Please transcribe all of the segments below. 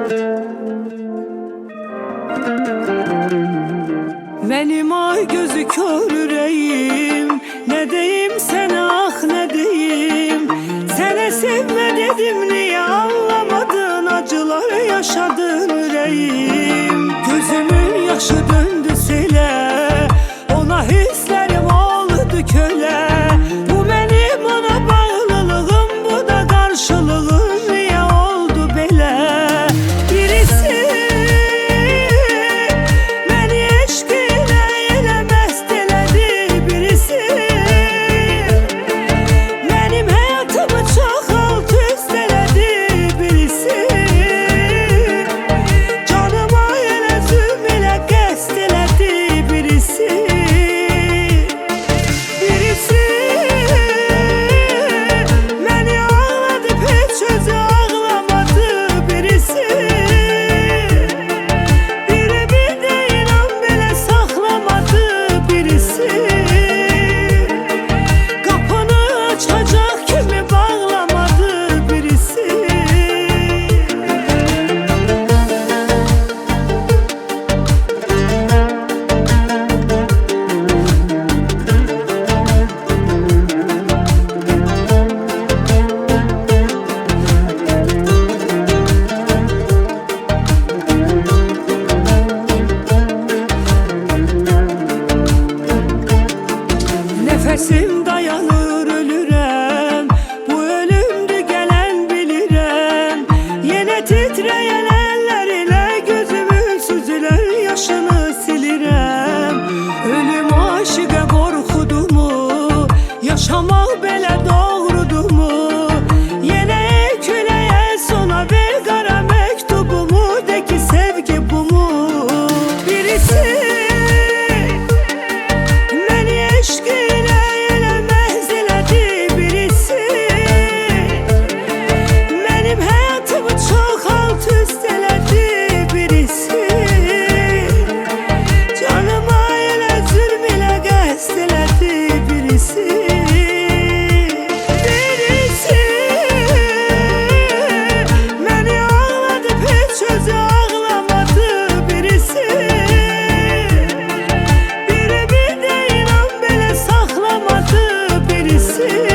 Benim ay gözü kör yüreğim, ne deyim sana ah ne deyim. Sana sevme dedim niye anlamadın, acılar yaşadın yüreğim. Gözümün yaşı döndü sele, ona hislerim oldu köle. Bu benim ona bağlılığım, bu da karşılığım, niye oldu böyle? Birisi beni eşkine ele mest eledi, birisi benim hayatımı çok alt üst eledi, birisi canıma ele zulm ile qest eledi, birisi beni ağladı hiç özü ağlamadı, birisi biri bir de inan bile saklamadı, birisi kapını açacak kimi bağlamadı, birisi. Nefesim dayanır ölürem, bu ölümdü gelen bilirem. Yine titreyen eller ile gözümün süzülen yaşını silirem. Ölüm aşığa korkudu mu, yaşamak bele doğrudu mu? Yine küleye sona ver kara mektubumu, de ki sevgi bu mu? Birisi beni eşkine ele mehzeledi, birisi benim hayatımı çok alt üst eledi, birisi canıma ele zulm ile qest eledi, birisi beni ağladı hiç özü ağlamadı, birisi biri bir de inan bile saklamadı, birisi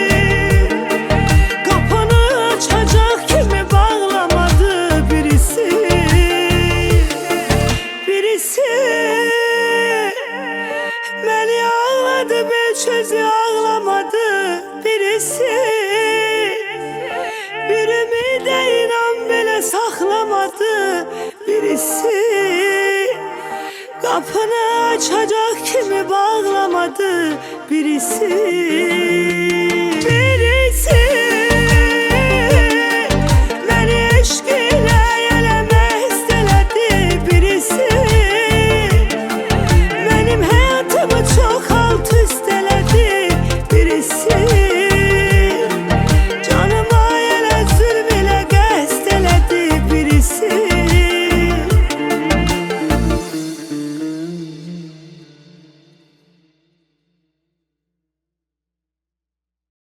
kapını açacak kimi bağlamadı, birisi beni ağladı hiç özü ağlamadı, birisi birimi de inan bile saklamadı, birisi kapını açacak kimi bağlamadı, birisi.